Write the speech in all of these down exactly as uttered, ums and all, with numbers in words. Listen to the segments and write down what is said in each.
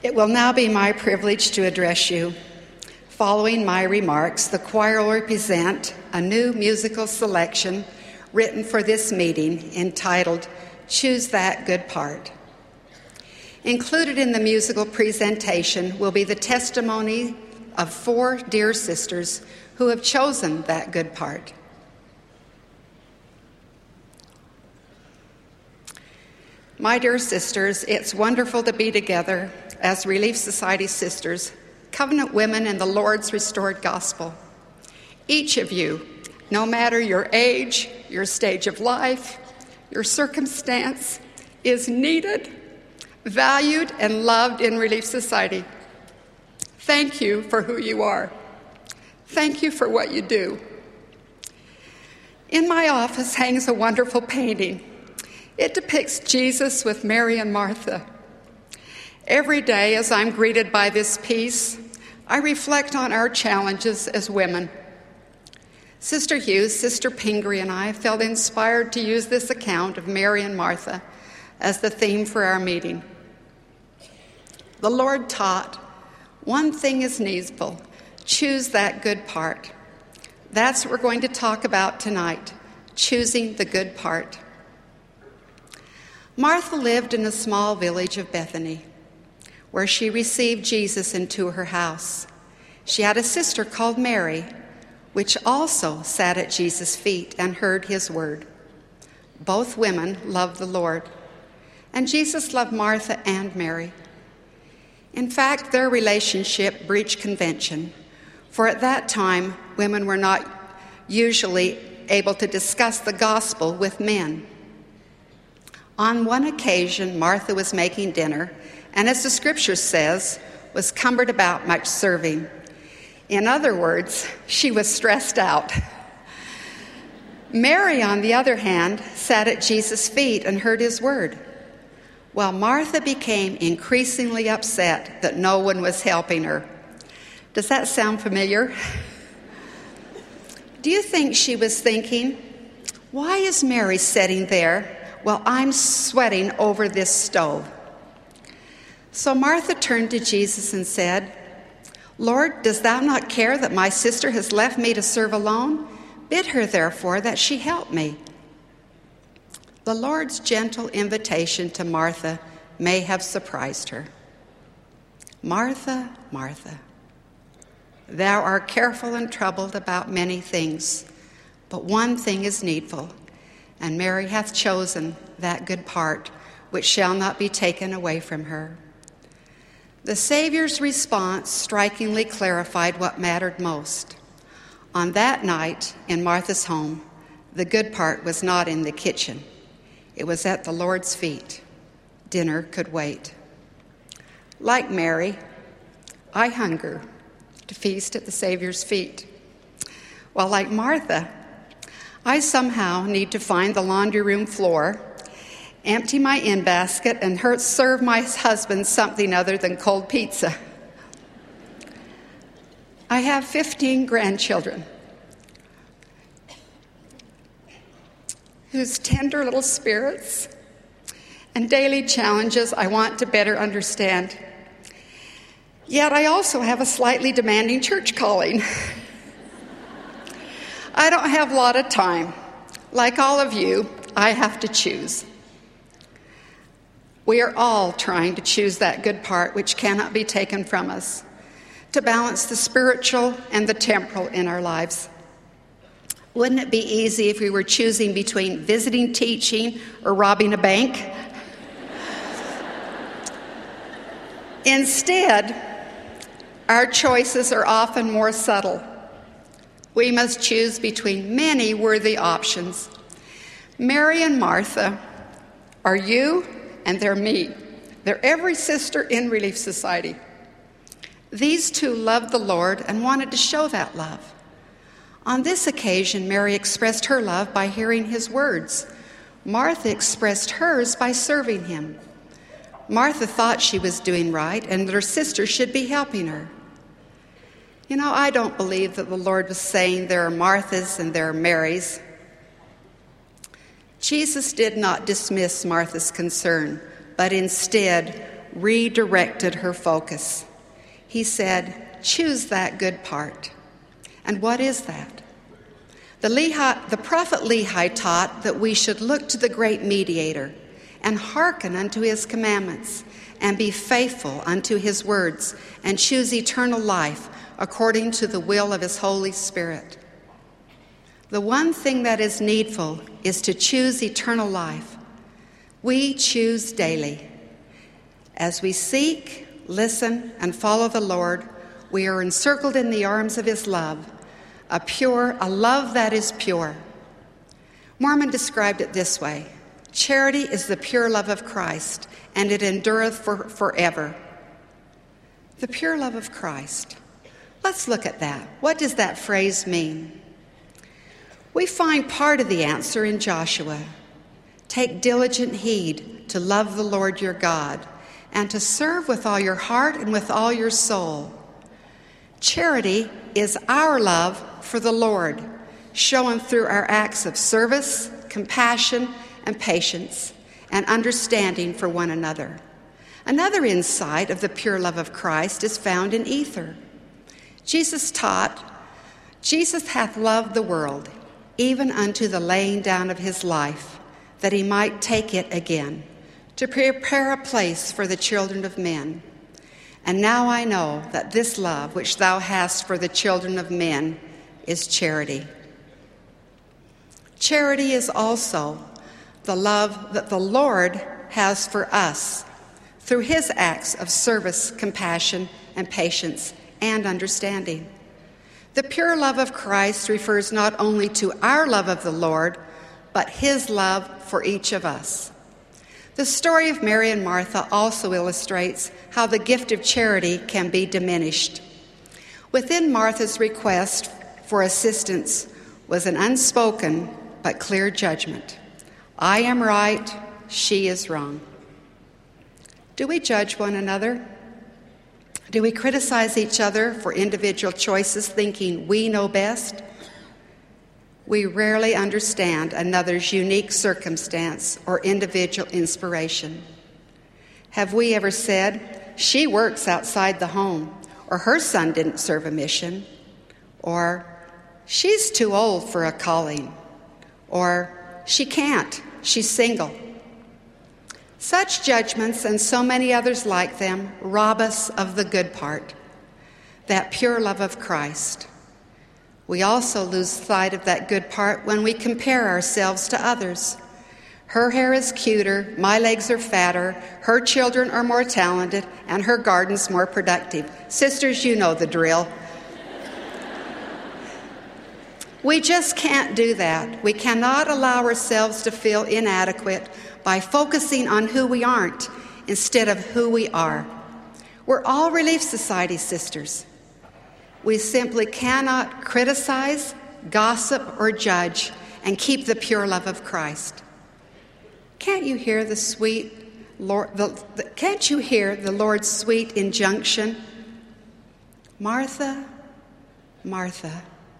It will now be my privilege to address you. Following my remarks, the choir will present a new musical selection written for this meeting entitled, Choose That Good Part. Included in the musical presentation will be the testimony of four dear sisters who have chosen that good part. My dear sisters, it's wonderful to be together as Relief Society sisters, covenant women in the Lord's restored gospel. Each of you, no matter your age, your stage of life, your circumstance, is needed, valued, and loved in Relief Society. Thank you for who you are. Thank you for what you do. In my office hangs a wonderful painting. It depicts Jesus with Mary and Martha. Every day as I'm greeted by this piece, I reflect on our challenges as women. Sister Hughes, Sister Pingree, and I felt inspired to use this account of Mary and Martha as the theme for our meeting. The Lord taught, one thing is needful, choose that good part. That's what we're going to talk about tonight, choosing the good part. Martha lived in a small village of Bethany, where she received Jesus into her house. She had a sister called Mary, which also sat at Jesus' feet and heard his word. Both women loved the Lord, and Jesus loved Martha and Mary. In fact, their relationship breached convention, for at that time, women were not usually able to discuss the gospel with men. On one occasion, Martha was making dinner, and as the scripture says, was cumbered about much serving. In other words, she was stressed out. Mary, on the other hand, sat at Jesus' feet and heard his word, while Martha became increasingly upset that no one was helping her. Does that sound familiar? Do you think she was thinking, why is Mary sitting there while I'm sweating over this stove? So Martha turned to Jesus and said, Lord, dost thou not care that my sister has left me to serve alone? Bid her, therefore, that she help me. The Lord's gentle invitation to Martha may have surprised her. Martha, Martha, thou art careful and troubled about many things, but one thing is needful, and Mary hath chosen that good part which shall not be taken away from her. The Savior's response strikingly clarified what mattered most. On that night in Martha's home, the good part was not in the kitchen. It was at the Lord's feet. Dinner could wait. Like Mary, I hunger to feast at the Savior's feet. While like Martha, I somehow need to find the laundry room floor, empty my in-basket, and serve my husband something other than cold pizza. I have fifteen grandchildren whose tender little spirits and daily challenges I want to better understand. Yet I also have a slightly demanding church calling. I don't have a lot of time. Like all of you, I have to choose. We are all trying to choose that good part which cannot be taken from us, to balance the spiritual and the temporal in our lives. Wouldn't it be easy if we were choosing between visiting teaching or robbing a bank? Instead, our choices are often more subtle. We must choose between many worthy options. Mary and Martha are you, and they're me. They're every sister in Relief Society. These two loved the Lord and wanted to show that love. On this occasion, Mary expressed her love by hearing his words. Martha expressed hers by serving him. Martha thought she was doing right and that her sister should be helping her. You know, I don't believe that the Lord was saying there are Marthas and there are Marys. Jesus did not dismiss Martha's concern, but instead redirected her focus. He said, choose that good part. And what is that? The, Lehi, the prophet Lehi taught that we should look to the great mediator and hearken unto his commandments and be faithful unto his words and choose eternal life according to the will of his Holy Spirit. The one thing that is needful is to choose eternal life. We choose daily. As we seek, listen, and follow the Lord, we are encircled in the arms of his love, a pure, a love that is pure. Mormon described it this way: charity is the pure love of Christ, and it endureth for forever. The pure love of Christ. Let's look at that. What does that phrase mean? We find part of the answer in Joshua. Take diligent heed to love the Lord your God, and to serve with all your heart and with all your soul. Charity is our love for the Lord, shown through our acts of service, compassion, and patience, and understanding for one another. Another insight of the pure love of Christ is found in Ether. Jesus taught, Jesus hath loved the world, even unto the laying down of his life, that he might take it again, to prepare a place for the children of men. And now I know that this love which thou hast for the children of men is charity. Charity is also the love that the Lord has for us through his acts of service, compassion, and patience, and understanding. The pure love of Christ refers not only to our love of the Lord, but his love for each of us. The story of Mary and Martha also illustrates how the gift of charity can be diminished. Within Martha's request for assistance was an unspoken but clear judgment. I am right, she is wrong. Do we judge one another? Do we criticize each other for individual choices, thinking we know best? We rarely understand another's unique circumstance or individual inspiration. Have we ever said, she works outside the home, or her son didn't serve a mission, or she's too old for a calling, or she can't, she's single? Such judgments and so many others like them rob us of the good part, that pure love of Christ. We also lose sight of that good part when we compare ourselves to others. Her hair is cuter, my legs are fatter, her children are more talented, and her garden's more productive. Sisters, you know the drill. We just can't do that. We cannot allow ourselves to feel inadequate by focusing on who we aren't instead of who we are. We're all Relief Society sisters. We simply cannot criticize, gossip, or judge and keep the pure love of Christ. Can't you hear the sweet Lord? The, the, can't you hear the Lord's sweet injunction? Martha, Martha.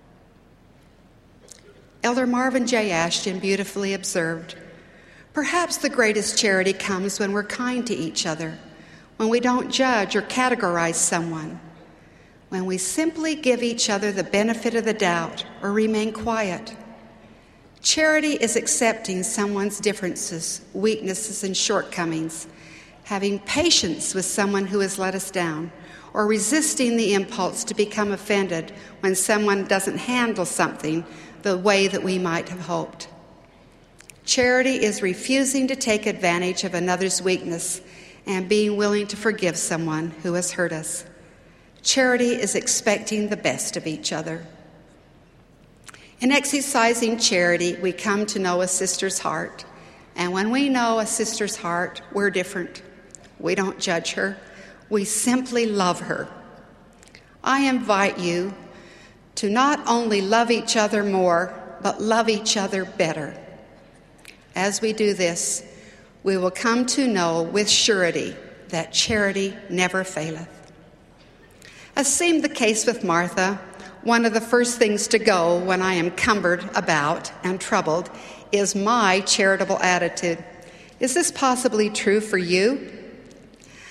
Elder Marvin J. Ashton beautifully observed, perhaps the greatest charity comes when we're kind to each other, when we don't judge or categorize someone, when we simply give each other the benefit of the doubt or remain quiet. Charity is accepting someone's differences, weaknesses, and shortcomings, having patience with someone who has let us down, or resisting the impulse to become offended when someone doesn't handle something the way that we might have hoped. Charity is refusing to take advantage of another's weakness and being willing to forgive someone who has hurt us. Charity is expecting the best of each other. In exercising charity, we come to know a sister's heart. And when we know a sister's heart, we're different. We don't judge her. We simply love her. I invite you to not only love each other more, but love each other better. As we do this, we will come to know with surety that charity never faileth. As seemed the case with Martha, one of the first things to go when I am cumbered about and troubled is my charitable attitude. Is this possibly true for you?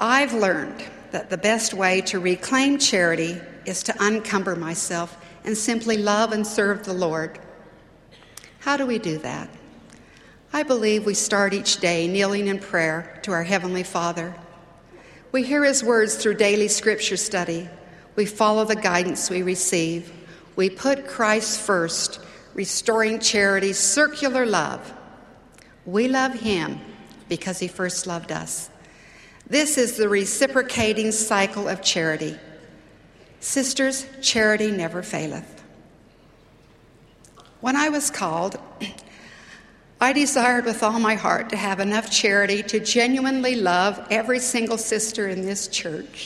I've learned that the best way to reclaim charity is to uncumber myself and simply love and serve the Lord. How do we do that? I believe we start each day kneeling in prayer to our Heavenly Father. We hear His words through daily scripture study. We follow the guidance we receive. We put Christ first, restoring charity's circular love. We love Him because He first loved us. This is the reciprocating cycle of charity. Sisters, charity never faileth. When I was called, I desired with all my heart to have enough charity to genuinely love every single sister in this church.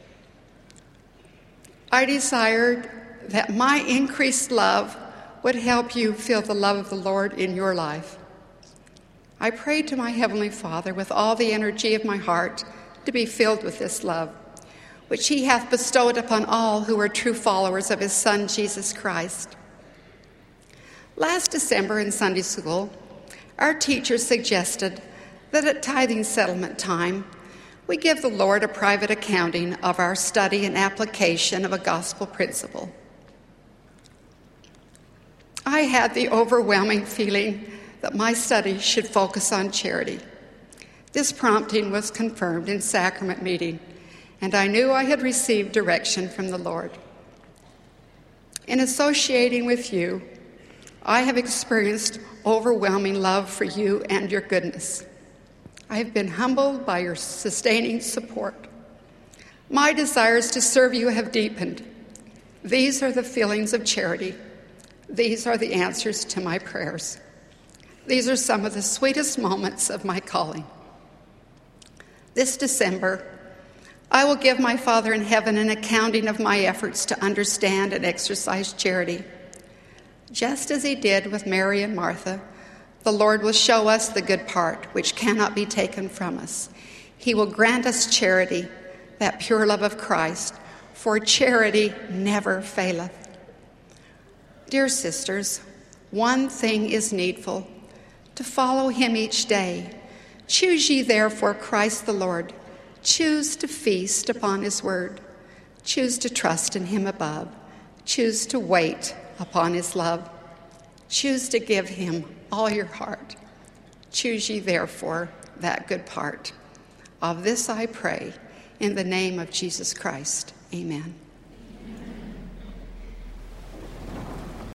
I desired that my increased love would help you feel the love of the Lord in your life. I prayed to my Heavenly Father with all the energy of my heart to be filled with this love, which He hath bestowed upon all who are true followers of His Son, Jesus Christ. Last December in Sunday school, our teacher suggested that at tithing settlement time, we give the Lord a private accounting of our study and application of a gospel principle. I had the overwhelming feeling that my study should focus on charity. This prompting was confirmed in sacrament meeting, and I knew I had received direction from the Lord. In associating with you, I have experienced overwhelming love for you and your goodness. I have been humbled by your sustaining support. My desires to serve you have deepened. These are the feelings of charity. These are the answers to my prayers. These are some of the sweetest moments of my calling. This December, I will give my Father in heaven an accounting of my efforts to understand and exercise charity. Just as He did with Mary and Martha, the Lord will show us the good part which cannot be taken from us. He will grant us charity, that pure love of Christ, for charity never faileth. Dear sisters, one thing is needful, to follow Him each day. Choose ye therefore Christ the Lord. Choose to feast upon His word. Choose to trust in Him above. Choose to wait upon His love. Choose to give Him all your heart. Choose ye therefore that good part. Of this I pray, in the name of Jesus Christ. Amen.